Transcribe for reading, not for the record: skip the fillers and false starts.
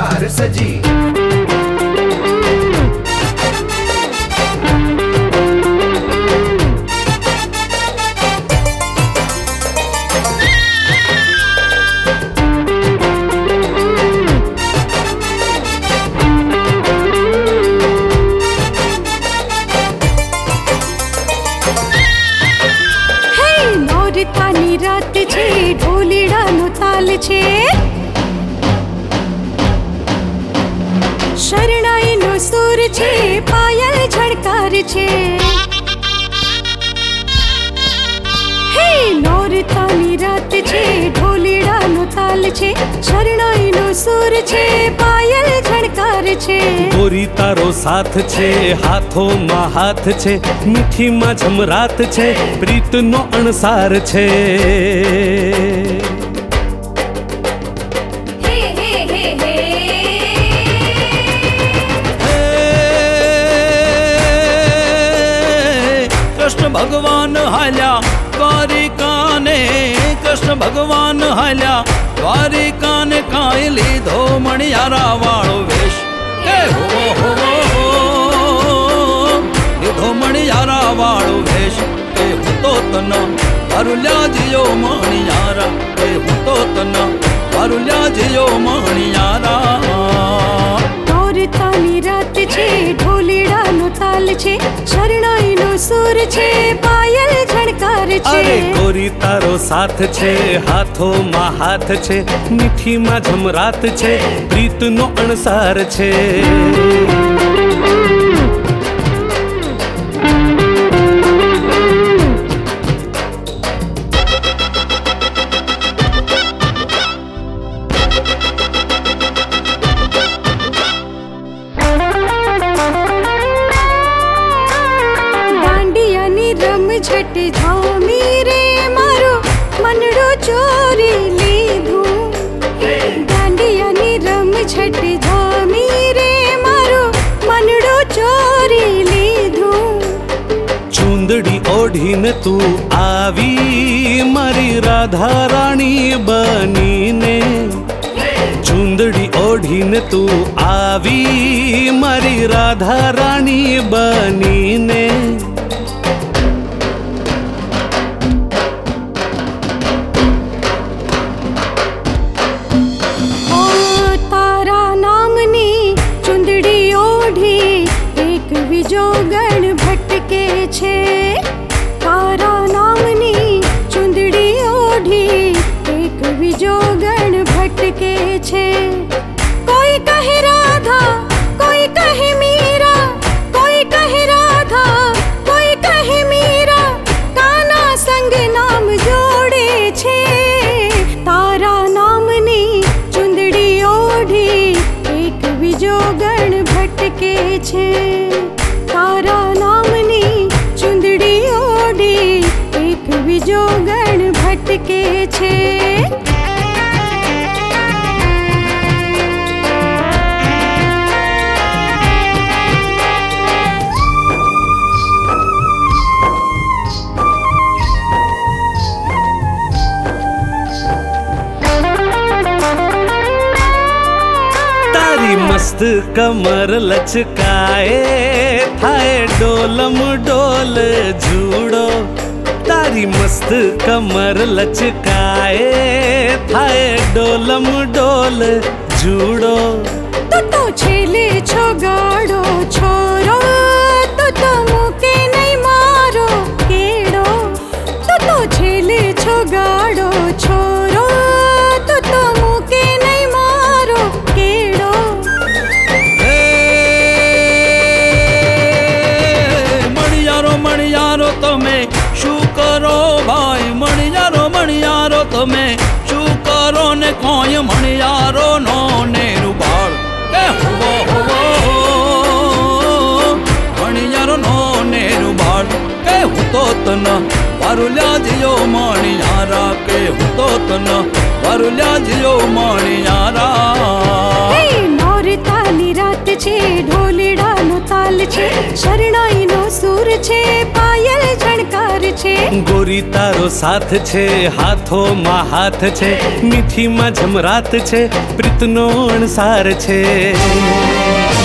શણગાર સજી રાત છે ઢોલીડાનો તાલ છે શરણાઈનો સૂર છે પાયલ ઝણકાર છે હે નોરતાની રાત છે ઢોલીડાનો તાલ છે શરણાઈનો સૂર છે પાયલ ઝણકાર છે ગોરી તારો સાથ છે હાથોમાં હાથ છે મીઠીમાં જમરાત છે પ્રીતનો અણસાર છે કૃષ્ણ ભગવાન હાલ્યા દ્વારિકાને કૃષ્ણ ભગવાન હાલ્યા દ્વારિકાને કાંઈ લીધો મણિયારા વાળો વેશ કે હો લીધો મણિયારા વાળો વેશ કે હું તો તન વારુલ્યા જીયો મણિયારા કે હું તો તન વારુલ્યા જીયો મણિયારા નોરતાની રાત છે ઢોલીડાનો તાલ છે શરણાઈનો સૂર છે પાયલ ઝણકાર છે અરે ગોરી તારો સાથ છે હાથોમાં હાથ છે મીઠીમાં જમરાત છે પ્રીતનો અણસાર છે झट झामी रे मारो मनडो चोरी लीधूं दांडियानी रम झट झामी रे मारो मनडो चोरी लीधूं चूंदड़ी ओढ़ीने तू आवी मारी राधा रानी बनीने चूंदड़ी ओढ़ीने तू आवी मारी राधा रानी बनीने જોગણ ભટકે છે તારા નામની ચુંદડી ઓઢી એક વિજોગણ ભટકે છે કોઈ કહે રાધા કોઈ કહે મીરા કોઈ કહે રાધા કોઈ કહે મીરા કાના સંગ નામ જોડે છે તારા નામની ચુંદડી ઓઢી એક વિજોગણ ભટકે છે તારા નામની ચુંદડી ઓઢી એક વિજોગણ ભટકે છે तारी मस्त कमर लचकाए थाए डोलम डोल जूड़ो तारी मस्त कमर लचकाए थाए डोलम डोल जूड़ो तो छेले छो गाड़ो छोरो तो मुके नहीं मारो केड़ो तो छेले छो गाड़ो छोरो तो मुके नहीं मारो केड़ो મણિયારો તમે શું કરો ભાઈ મણિયારો તમે શું કરો ને કોઈ મણિયારો નો નેરું બાળ કે હોવો મણિયારો નો નેરું બાળ કે હું તો તન વારુલ્યા જીયો મણિયારા કે હું તો તન વારુલ્યા જીયો મણિયારા નોરતાની રાત છે ઢોલીડાનો તાલ છે શરણાઈનો સૂર છે પાયલ ઝણકાર છે ગોરી તારો સાથ છે હાથોમાં હાથ છે મીઠીમાં જમરાત છે પ્રીતનો અણસાર છે